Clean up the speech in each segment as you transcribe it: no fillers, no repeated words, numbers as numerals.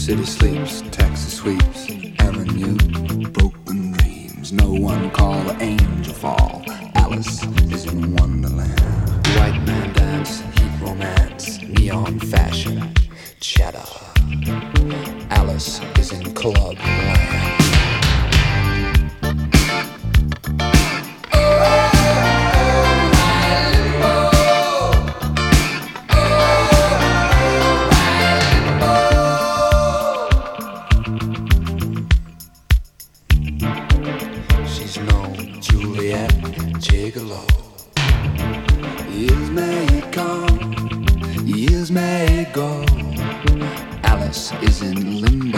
City sleeps, taxi sweeps, avenue, broken dreams. No one call, angel fall. Alice is in Wonderland. White man dance, heat romance, neon fashion, chatter. Alice is in club land. She's no Juliet Gigolo. Years may come, years may go. Alice is in limbo.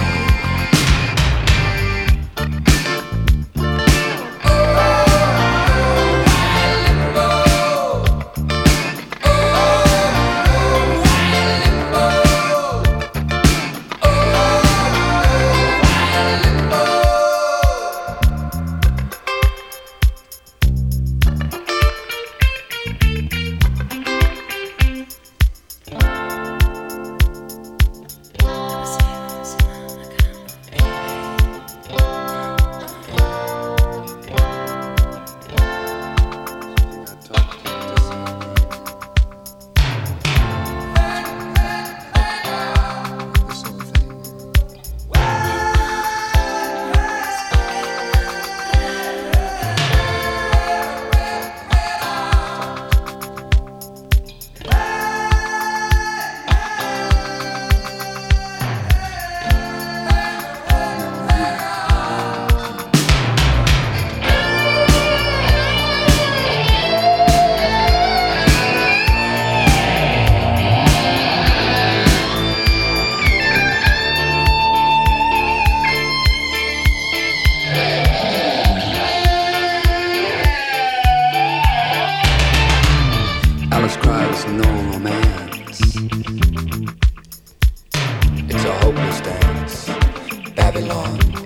Alice cries no romance. It's a hopeless dance. Babylon